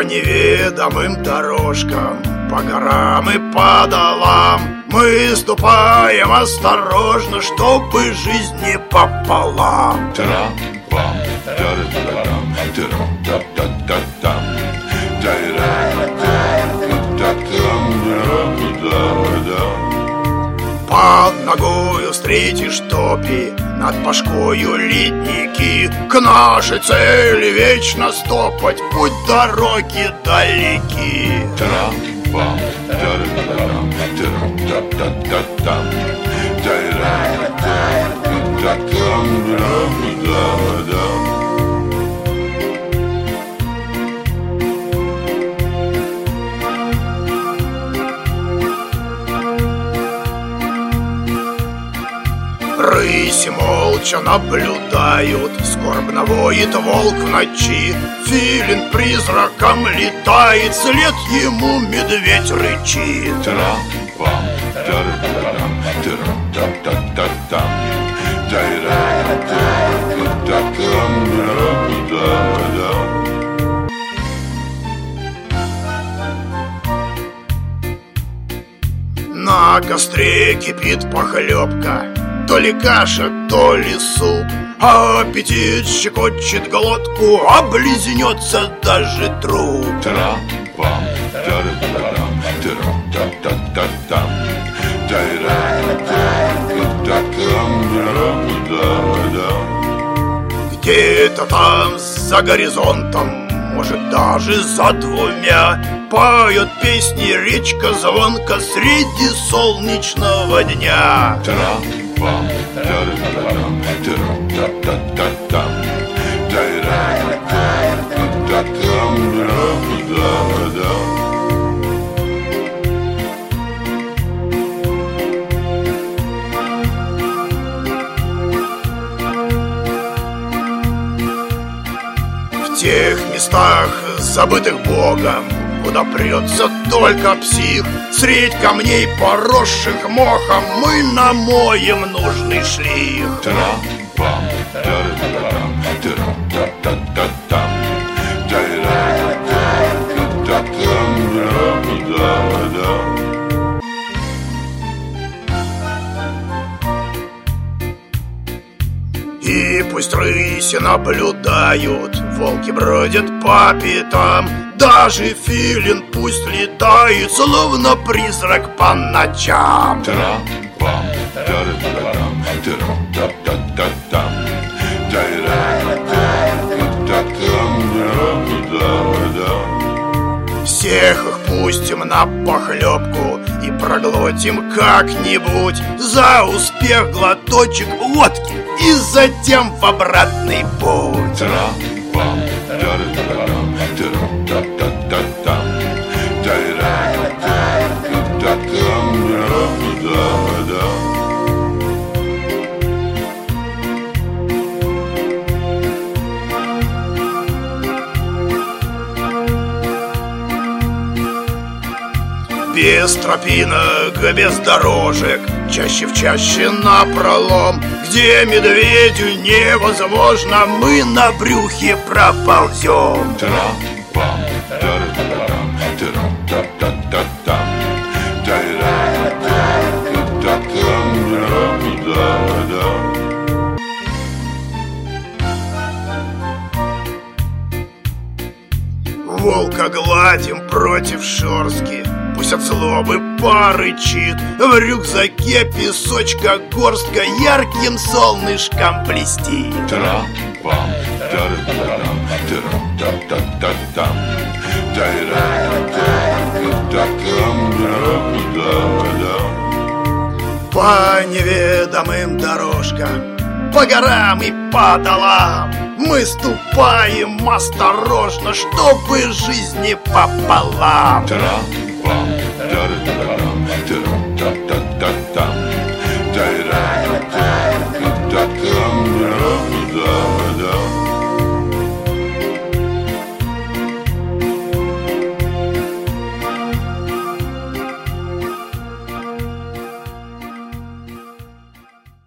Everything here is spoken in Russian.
неведомым дорожкам, по горам и по долам мы ступаем осторожно, чтобы жизнь не пополам. Трам-пам, тара-та-там, тирам-та-та-та-там, под ногою встретишь топи, над башкою ледники. К нашей цели вечно стопать, путь дороги далеки. Трам-пам, тара-та-там, тирам-та-та-та-там, Рыси молча наблюдают, скорбно воет волк в ночи. Филин призраком летает, вслед ему медведь рычит. Трам-пам, тара-та-там, тирам-та-та-та-там, на костре кипит похлебка, то ли каша, то ли суп. А аппетит щекочет глотку, облизнется даже труп. Трам-пам, тара-та-там, тирам-та-та-та-там, где-то там за горизонтом, может даже за двумя, поет песни речка звонко среди солнечного дня. Трам-пам, тара-та-там, тирам-та-та-та-там, в тех местах, забытых Богом, куда прется только псих, средь камней, поросших мохом, мы намоем нужный шлих. Трам-пам, тара-та-там, тирам-та-та-та-там, и пусть рыси наблюдают, волки бродят по пятам, даже филин пусть летает, словно призрак по ночам. Трам-пам, тара-та-там, тирам-та-та-та-там, всех их пустим на похлебку и проглотим как-нибудь, за успех глоточек водки и затем в обратный путь. Трам-пам, тара-та-там, тирам-та-та-та-там, без тропинок, без дорожек, чаще в чаще напролом, где медведю невозможно, мы на брюхе проползем. Трам-пам, тара-та-там, тирам-та-та-та-там, волка гладим против шерстки, пусть от злобы порычит. В рюкзаке песочка горстка ярким солнышком блестит. Трам-пам, тара-та-там, тирам-та-та-та-там, по неведомым дорожкам, по горам и по долам мы ступаем осторожно, чтобы жизнь не пополам. Трам-пам, тара-та-там, тирам-та-та-та-там,